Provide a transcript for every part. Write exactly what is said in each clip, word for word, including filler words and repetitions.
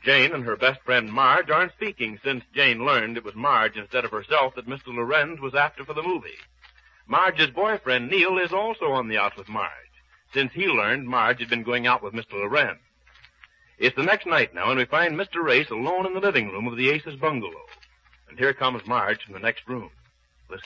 Jane and her best friend Marge aren't speaking since Jane learned it was Marge instead of herself that Mister Lorenz was after for the movie. Marge's boyfriend, Neil, is also on the out with Marge, since he learned Marge had been going out with Mister Lorenz. It's the next night now, and we find Mister Race alone in the living room of the Aces bungalow. And here comes Marge from the next room. Listen.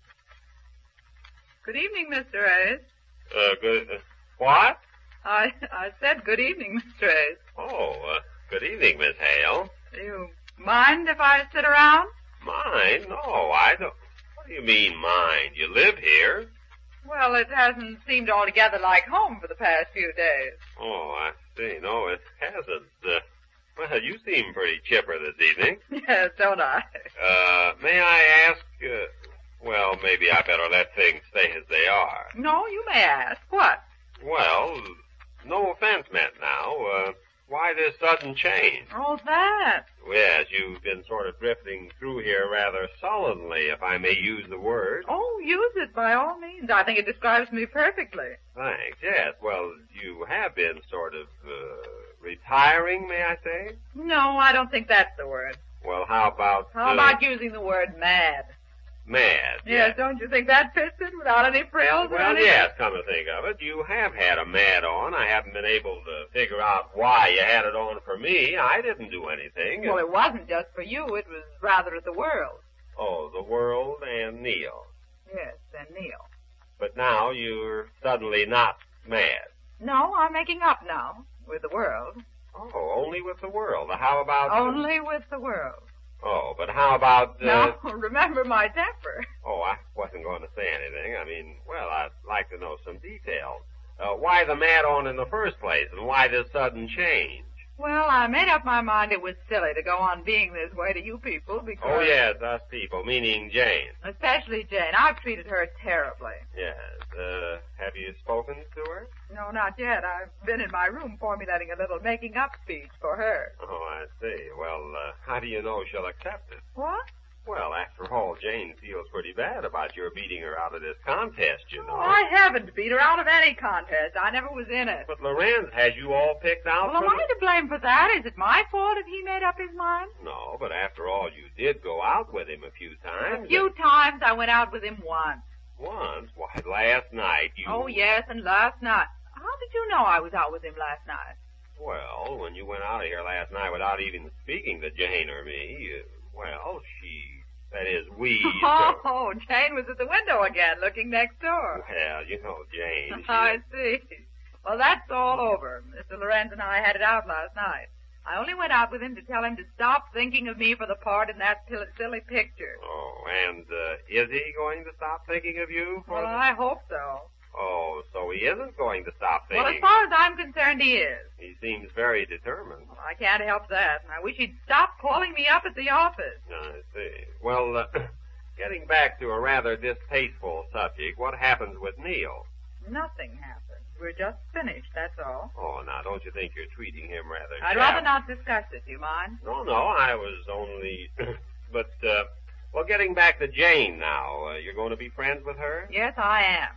Good evening, Mister Race. Uh, good, uh, what? I I said good evening, Mister Race. Oh, uh, good evening, Miss Hale. Do you mind if I sit around? Mind? No, I don't. What do you mean, mind? You live here. Well, it hasn't seemed altogether like home for the past few days. Oh, I see. No, it hasn't. Uh, well, you seem pretty chipper this evening. Yes, don't I? Uh, may I ask, uh, well, maybe I better let things stay as they are. No, you may ask. What? Well, no offense meant now. Uh, why this sudden change? Oh, that. Yes, you've been sort of drifting through here rather sullenly, if I may use the word. Oh, use it by all means. I think it describes me perfectly. Thanks, yes. Well, you have been sort of, uh, retiring, may I say? No, I don't think that's the word. Well, how about... How uh, about using the word mad? Mad. Yes, don't you think that fits it without any frills or Well, anything? yes, come to think of it, you have had a mad on. I haven't been able to figure out why you had it on for me. I didn't do anything. Well, it wasn't just for you. It was rather at the world. Oh, the world and Neil. Yes, and Neil. But now you're suddenly not mad. No, I'm making up now with the world. Oh, only with the world. How about... Only with the world. Oh, but how about... Uh... Now, remember my temper. Oh, I wasn't going to say anything. I mean, well, I'd like to know some details. Uh, why the mad on in the first place, and why this sudden change? Well, I made up my mind it was silly to go on being this way to you people because... Oh, yes, us people, meaning Jane. Especially Jane. I've treated her terribly. Yes. Uh, have you spoken to her? No, not yet. I've been in my room formulating a little making-up speech for her. Oh, I see. Well, uh, how do you know she'll accept it? What? Well, after all, Jane feels pretty bad about your beating her out of this contest, you know. Oh, I haven't beat her out of any contest. I never was in it. But Lorenz has you all picked out. Well, am for I the... to blame for that? Is it my fault if he made up his mind? No, but after all, you did go out with him a few times. A few and... times. I went out with him once. Once? Why, last night you... Oh, yes, and last night. How did you know I was out with him last night? Well, when you went out of here last night without even speaking to Jane or me, uh, well, she... That is, we... Oh, so... Jane was at the window again, looking next door. Well, you know, Jane... She... I see. Well, that's all over. Mister Lorenz and I had it out last night. I only went out with him to tell him to stop thinking of me for the part in that silly picture. Oh, and uh, is he going to stop thinking of you? For Well, the... I hope so. Oh, so he isn't going to stop thinking. Well, as far as I'm concerned, he is. He seems very determined. Well, I can't help that. I wish he'd stop calling me up at the office. I see. Well, uh, getting back to a rather distasteful subject, what happens with Neil? Nothing happened. We're just finished, that's all. Oh, now, don't you think you're treating him rather I'd sharp? rather not discuss it, do you mind? No, no, I was only... but, uh, well, getting back to Jane now, uh, you're going to be friends with her? Yes, I am.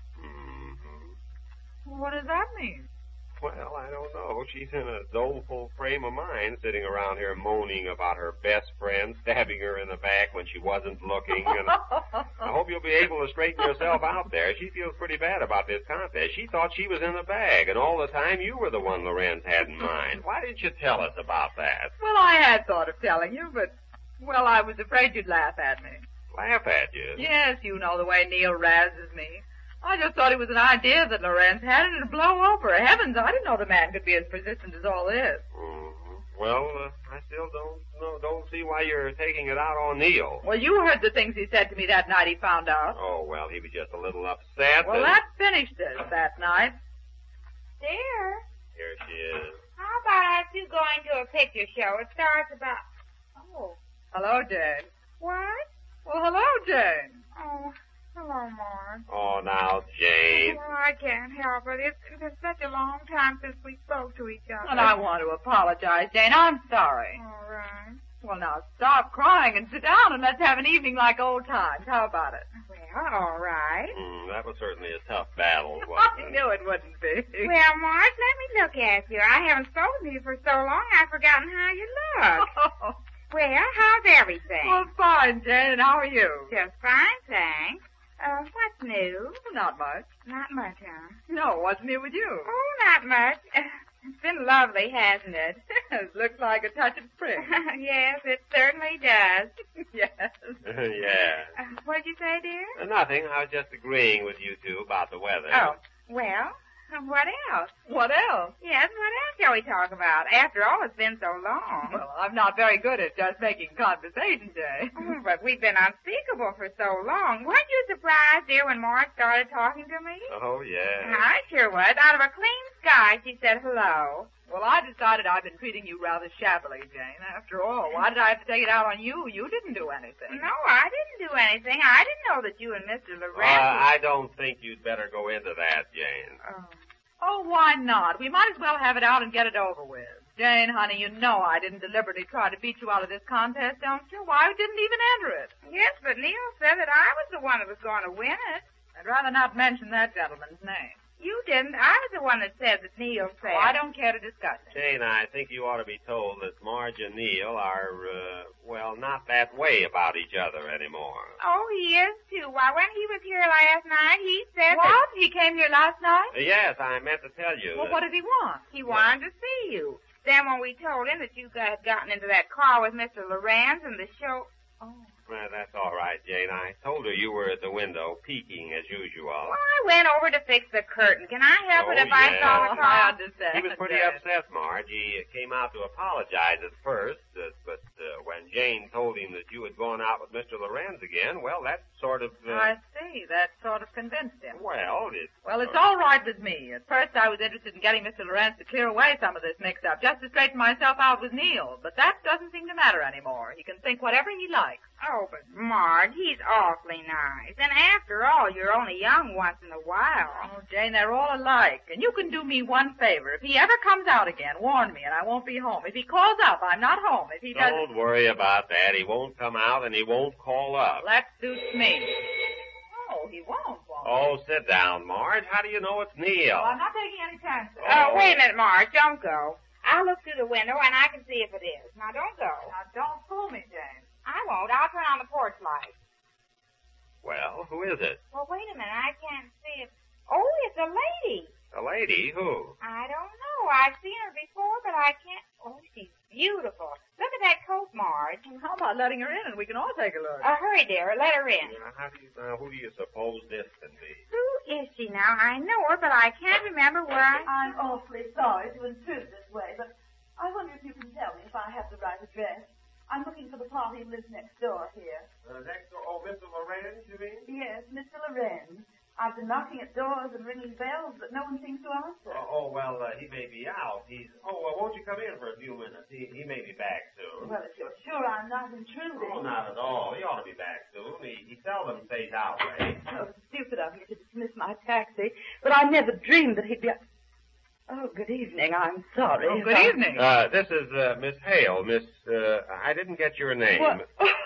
Mm-hmm. What does that mean? Well, I don't know. She's in a doleful frame of mind, sitting around here moaning about her best friend stabbing her in the back when she wasn't looking. And I hope you'll be able to straighten yourself out there. She feels pretty bad about this contest. She thought she was in the bag, and all the time you were the one Lorenz had in mind. Why didn't you tell us about that? Well, I had thought of telling you, but, well, I was afraid you'd laugh at me. Laugh at you? Yes, you know the way Neil razzes me. I just thought it was an idea that Lorenz had and it'd blow over. Heavens, I didn't know the man could be as persistent as all this. Mm-hmm. Well, uh, I still don't know, don't see why you're taking it out on Neil. Well, you heard the things he said to me that night he found out. Oh, well, he was just a little upset. Well, and... that finished it that night. Dear, Here she is. how about us two going to a picture show? It starts about... Oh, Hello, Jane. what? Well, hello, Jane. Oh, hello, Marge. Oh, now, Jane. Well, I can't help it. It's been such a long time since we spoke to each other. And I want to apologize, Jane. I'm sorry. All right. Well, now, stop crying and sit down and let's have an evening like old times. How about it? Well, all right. Mm, that was certainly a tough battle, I wasn't it? knew it wouldn't be. Well, Marge, let me look at you. I haven't spoken to you for so long, I've forgotten how you look. Well, how's everything? Well, fine, Jane, and how are you? Just fine, thanks. Uh, what's new? Not much. Not much, huh? No, what's new with you? Oh, not much. Uh, it's been lovely, hasn't it? It looks like a touch of spring. Yes, it certainly does. Yes. yeah. Uh, what'd you say, dear? Uh, nothing. I was just agreeing with you two about the weather. Oh, well, what else? What else? Yes, what else shall we talk about? After all, it's been so long. Well, I'm not very good at just making conversation, Jane. Oh, but we've been unspeakable for so long. Weren't you surprised, dear, when Marge started talking to me? Oh, yeah. I sure was. Out of a clean sky, she said hello. Well, I decided I've been treating you rather shabbily, Jane. After all, why did I have to take it out on you? You didn't do anything. No, I didn't do anything. I didn't know that you and Mister Uh, Lorenz... I don't think you'd better go into that, Jane. Oh. Oh, why not? We might as well have it out and get it over with. Jane, honey, you know I didn't deliberately try to beat you out of this contest, don't you? Why, I didn't even enter it. Yes, but Neil said that I was the one that was going to win it. I'd rather not mention that gentleman's name. You didn't. I was the one that said that Neil said. Oh, I don't care to discuss it. Jane, I think you ought to be told that Marge and Neil are, uh, well, not that way about each other anymore. Oh, he is, too. Why, when he was here last night, he said What? that... He came here last night? Uh, yes, I meant to tell you. Well, that- what did he want? He wanted to see you. Then when we told him that you had gotten into that car with Mister Lorenz and the show... Oh. Well, that's all right, Jane. I told her you were at the window, peeking as usual. Well, I went over to fix the curtain. Can I help Oh, it if I yeah. saw the I car? understand. He was pretty Jane. upset, Marge. He came out to apologize at first, uh, but uh, when Jane told him that you had gone out with Mister Lorenz again, well, that sort of... Uh, I see. That sort of convinced him. well, it... Well, it's all right with me. At first, I was interested in getting Mister Lorenz to clear away some of this mix-up, just to straighten myself out with Neil. But that doesn't seem to matter anymore. He can think whatever he likes. Oh, but Marge, he's awfully nice. And after all, you're only young once in a while. Oh, Jane, they're all alike. And you can do me one favor. If he ever comes out again, warn me, and I won't be home. If he calls up, I'm not home. If he doesn't... Don't worry about that. He won't come out and he won't call up. That suits me. Oh, he won't, won't he? Oh, sit down, Marge. How do you know it's Neil? Well, I'm not taking any chances. Oh, wait a minute, Marge. Don't go. I'll look through the window and I can see if it is. Now, don't go. Now, don't fool me, Jane. I won't. I'll turn on the porch light. Well, who is it? Well, wait a minute. I can't see it. Oh, it's a lady. A lady? Who? I don't know. I've seen her before, but I can't. Oh, she's beautiful. Look at that coat, Marge. How about letting her in and we can all take a look? Uh, hurry, dear. Let her in. Now, how do you, now, who do you suppose this can be? Who is she now? I know her, but I can't remember where I... I'm awfully sorry to intrude this way, but I wonder if you can tell me if I have the right address. I'm looking for the party who lives next door here. Uh, next door, oh, Mister Lorenz, you mean? Yes, Mister Lorenz. I've been knocking at doors and ringing bells, but no one seems to answer. Oh, oh well, uh, he may be out. He's. Oh, well, won't you come in for a few minutes? He he may be back soon. Well, if you're sure I'm not intruding. Oh, not at all. He ought to be back soon. He he seldom stays out late. Oh, stupid of me to dismiss my taxi, but I never dreamed that he'd be... Oh, good evening. I'm sorry. Oh, if good I- evening. Uh, this is uh, Miss Hale. Miss. Uh, I didn't get your name. What?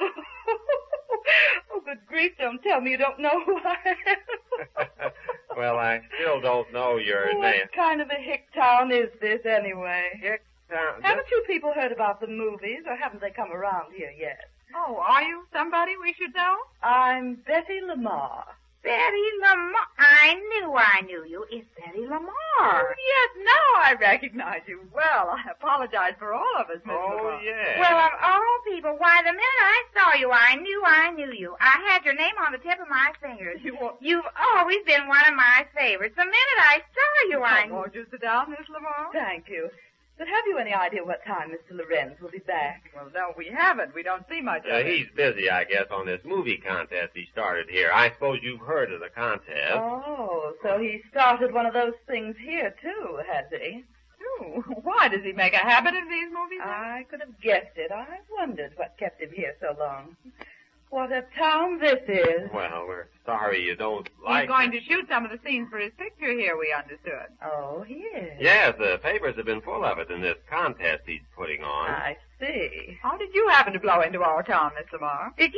Oh, good grief, don't tell me you don't know who I am. Well, I still don't know your What name. kind of a hick town is this, anyway? Hick Town. Haven't you people heard about the movies, or haven't they come around here yet? Oh, are you somebody we should know? I'm Betty Lamar. Betty Lamar. I knew I knew you. It's Betty Lamar. Oh, yes, now I recognize you. Well, I apologize for all of us, Miss Oh, Lamar. yeah. Well, of all people, why, the minute I saw you, I knew I knew you. I had your name on the tip of my fingers. You want... You've always been one of my favorites. The minute I saw you, I Oh, knew. won't you sit down, Miss Lamar? Thank you. But have you any idea what time Mister Lorenz will be back? Well, no, we haven't. We don't see much Uh, of him. he's busy, I guess, on this movie contest he started here. I suppose you've heard of the contest. Oh, so he started one of those things here, too, has he? Ooh, why does he make a habit of these movies? then? I could have guessed it. I wondered what kept him here so long. What a town this is. Well, we're sorry you don't like He's going it. to shoot some of the scenes for his picture here, we understood. Oh, he is. Yes, the papers have been full of it in this contest he's putting on. I see. How did you happen to blow into our town, Miss Lamar? Did you just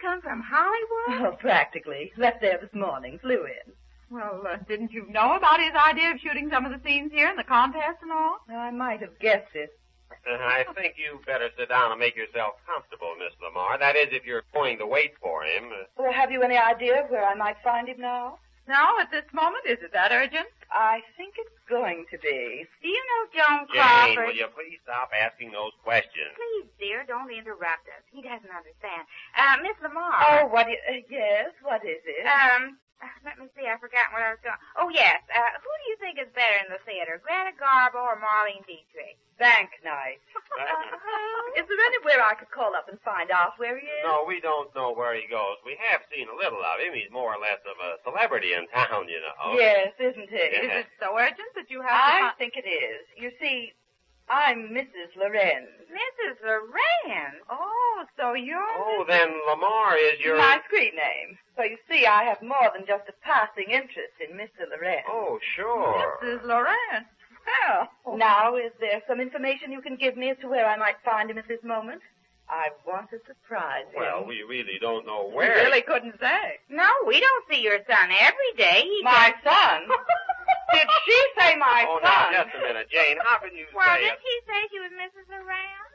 come from Hollywood? Oh, practically. Left there this morning. Flew in. Well, uh, didn't you know about his idea of shooting some of the scenes here in the contest and all? I might have guessed it. Uh, I think you better sit down and make yourself comfortable, Miss Lamar. That is, if you're going to wait for him. Uh, Well, have you any idea of where I might find him now? Now, at this moment, is it that urgent? I think it's going to be. Do you know Joan Jane, Crawford? will you please stop asking those questions? Please, dear, don't interrupt us. He doesn't understand. Uh, Miss Lamar. Oh, what is... Uh, yes, what is it? Um, let me see. I forgot what I was going. Oh, yes. Uh, who do you think is better in the theater, Greta Garbo or Marlene Dietrich? Bank night. Is there anywhere I could call up and find out where he is? No, we don't know where he goes. We have seen a little of him. He's more or less of a celebrity in town, you know. Yes, isn't he? Is it so urgent that you have I to... think it is. You see, I'm Missus Lorenz. Missus Lorenz. Oh, so you're... Oh, then Lamar is your... My screen name. So you see, I have more than just a passing interest in Mister Lorenz. Oh, sure. Missus Lorenz. Well... Now, is there some information you can give me as to where I might find him at this moment? I want to surprise him. Well, we really don't know You where. really couldn't say. No, we don't see your son every day. He My does- son? Did she say my Oh, son? now, just a minute, Jane. How can you Well, say didn't it? she say she was Missus Lorenz?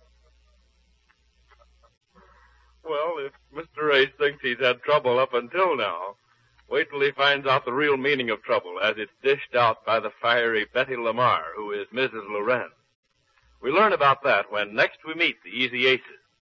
Well, if Mister Race thinks he's had trouble up until now, wait till he finds out the real meaning of trouble as it's dished out by the fiery Betty Lamar, who is Missus Lorenz. We learn about that when next we meet the Easy Aces.